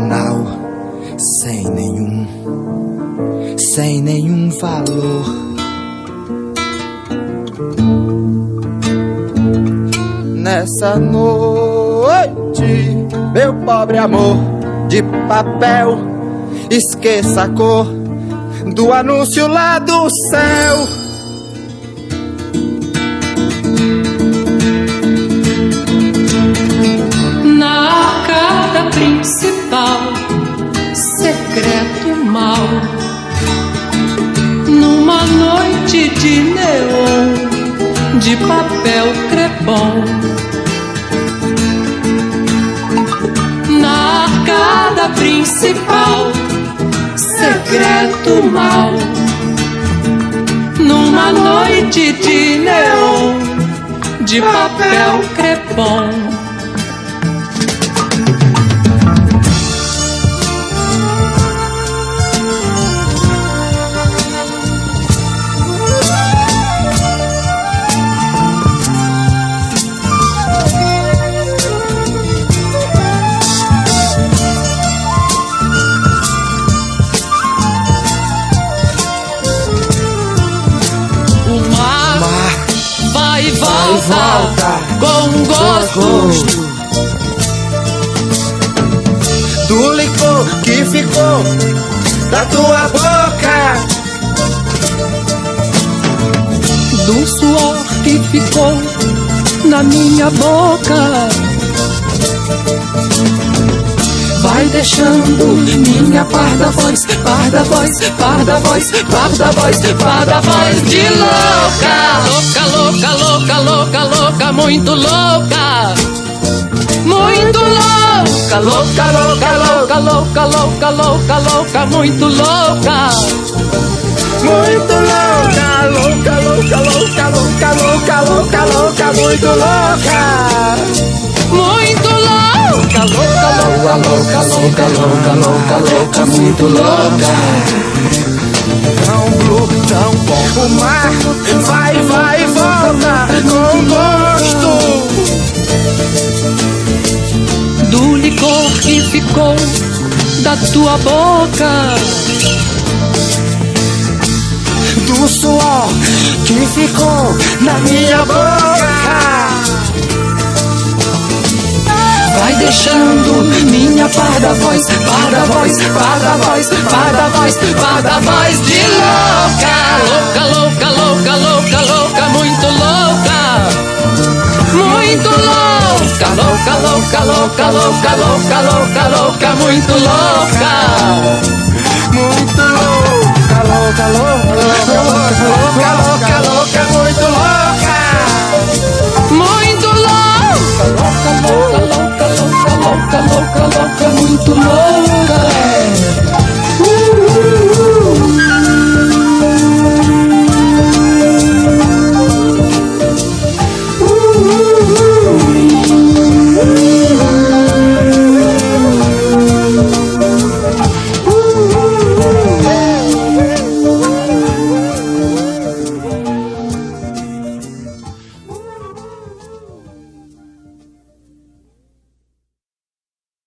banal, sem nenhum valor. Nessa noite, meu pobre amor de papel, esqueça a cor do anúncio lá do céu. Na arcada principal, secreto mal, numa noite de neon, de papel crepom. Na arcada principal, secreto mal, numa noite de neon, de papel crepom. Volta com gosto do licor que ficou da tua boca, do suor que ficou na minha boca. Vai deixando minha parda voz, parda voz, parda voz, parda voz, parda voz de louca. Louca, louca, louca, louca, louca, muito louca. Muito louca, louca, louca, louca, louca, louca, louca, louca, muito louca. Muito louca, louca, louca, louca, louca, louca, louca, louca, muito louca. Muito louca, louca, louca, louca, louca, louca, louca, louca, muito louca. Tão blue, tão bom. O mar vai, vai, volta com gosto do licor que ficou da tua boca, do suor que ficou na minha boca. vai deixando minha parda voz, parda voz, parda voz, parda voz, parda voz de louca. Louca, louca, louca, louca, louca, muito louca. Muito louca, louca, louca, louca, louca, louca, louca, louca, muito louca. Muito louca, louca, louca, louca, louca, louca, louca, muito louca. Muito louca, louca, louca, louca, louca, louca, louca, louca, muito louca.